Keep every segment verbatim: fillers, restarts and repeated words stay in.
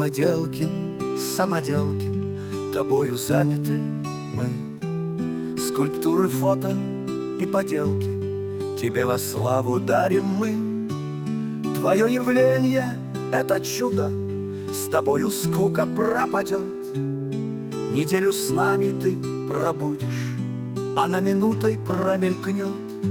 самоделки, самоделки, тобою заняты мы. Скульптуры, фото и поделки тебе во славу дарим мы. Твое явление — это чудо, с тобою скука пропадет. Неделю с нами ты пробудешь, она минутой промелькнет.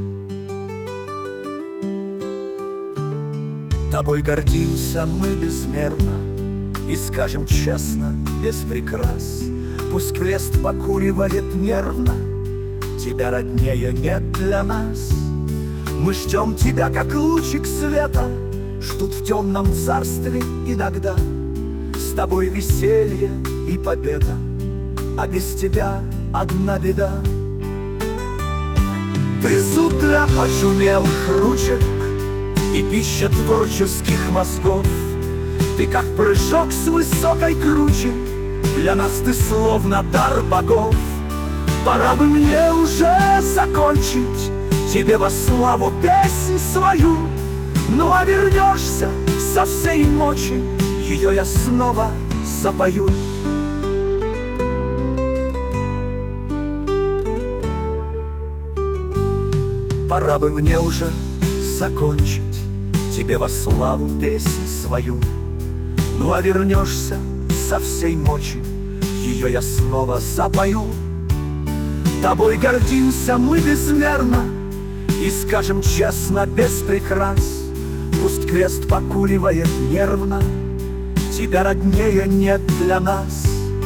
Тобой гордимся мы безмерно и скажем честно, без прикрас. Пусть крест покуривает нервно, тебя роднее нет для нас. Мы ждем тебя, как лучик света, ждут в темном царстве иногда. С тобой веселье и победа, а без тебя одна беда. Ты с утра пошумел ручек и пища творческих мозгов. Ты как прыжок с высокой кручи, для нас ты словно дар богов. Пора бы мне уже закончить тебе во славу песнь свою. Ну а вернешься со всей мочи, ее я снова запою. Пора бы мне уже закончить тебе во славу песнь свою. Ну а вернешься со всей мочи, ее я снова запою. Тобой гордимся мы безмерно и скажем честно, без прикрас. Пусть крест покуривает нервно, тебя роднее нет для нас.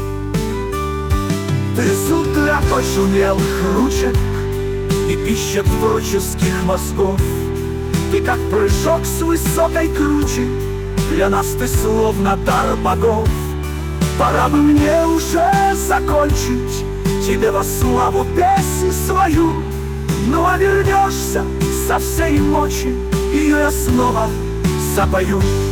Ты с утра пошумел ручек и пища творческих мозгов. Ты как прыжок с высокой кручи, для нас ты словно дар богов. Пора бы мне уже закончить тебе во славу песнь свою. Ну а вернешься со всей мочи, ее я снова запою.